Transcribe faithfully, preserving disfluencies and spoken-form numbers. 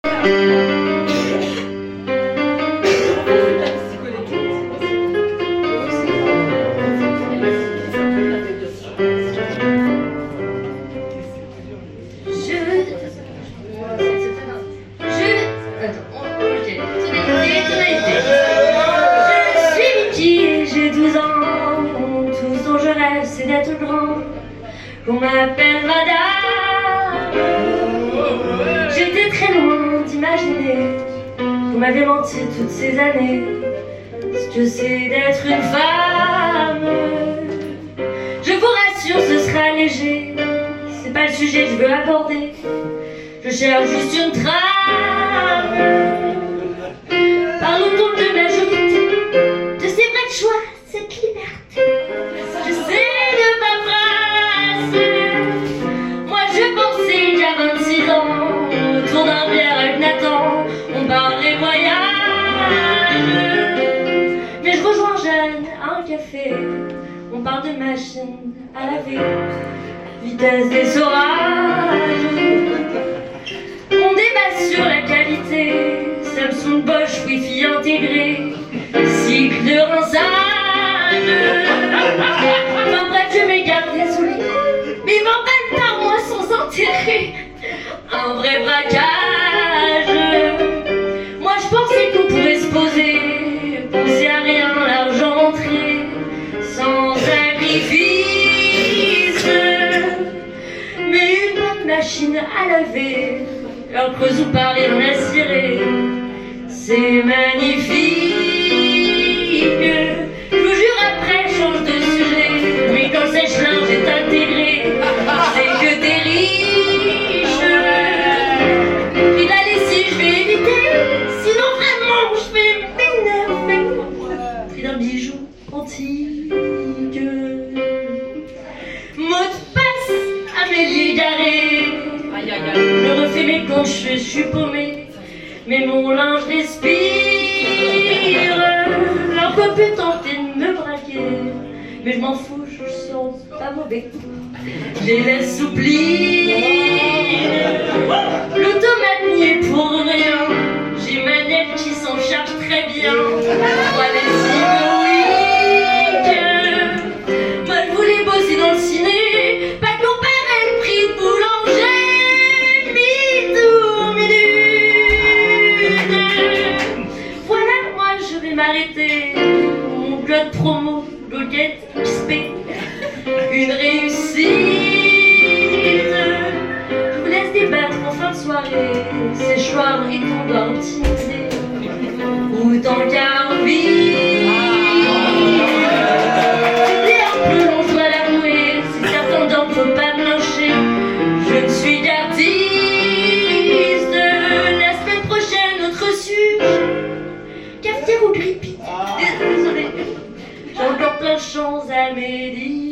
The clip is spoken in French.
C'est d'être grand, qu'on m'appelle madame. J'étais très loin d'imaginer qu'on m'avait menti toutes ces années. Ce que c'est d'être une femme, je vous rassure, ce sera léger. C'est pas le sujet que je veux aborder, je cherche juste une trame. Parlons donc de majorité, de ces vrais choix, cette liberté. Je sais de paperasse. Moi je pensais qu'à vingt-six ans, autour d'un verre avec Nathan, on parlait voyage. Mais je rejoins Jeanne à un café, on parle de machine à laver, vitesse des orages. On débat sur la qualité, Samsung, Bosch, Wi-Fi intégré, cycle de rinçage. Enfin bref, je m'égare, désolé, mais ils m'emballent par moi sans intérêt. Un vrai braquage. Moi je pensais qu'on pourrait se poser, penser à rien, l'argent rentré, sans sacrifice. Mais une bonne machine à laver, leur creuse ou Paris en a ciré, c'est magnifique. Je vous jure, après change de sujet, mais quand le sèche-linge est intégré, c'est que t'es riche. Puis la lessive je vais éviter, sinon vraiment je vais m'énerver. Prix d'un bijou antique, mot de passe Amélie Garé. Je refais mes comptes, je suis paumé, mais mon linge respire. Leur peut peut tenter de me braquer, mais je m'en fous, je sens pas mauvais. Je les laisse souplir. L'automate n'y est pour rien, j'ai ma nette qui s'en charge très bien. Trois lessives week. Moi je voulais bosser dans le ciné, pas comparer le prix de boulanger. M'arrêter, mon code promo, Goget X P, une réussite. Je vous laisse débattre en fin de soirée, séchoir et ton doigt optimisé, ou tant qu'à envie. C'est un peu long, je dois l'avouer, c'est certain donc faut pas me lyncher. Je ne suis qu'artiste. La semaine prochaine, autre sujet, cafetière ou grippe. Désolé, j'ai encore plein de choses à médire.